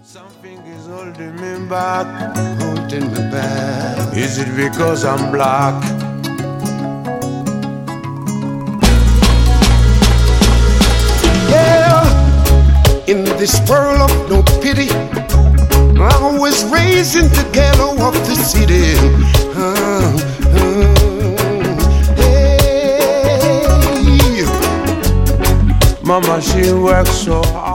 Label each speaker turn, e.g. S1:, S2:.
S1: Something is holding me back, holding me back. Is it because I'm black? Yeah, in this world of no pity, I was raised in the ghetto of the city. Hey. Mama, she works so hard.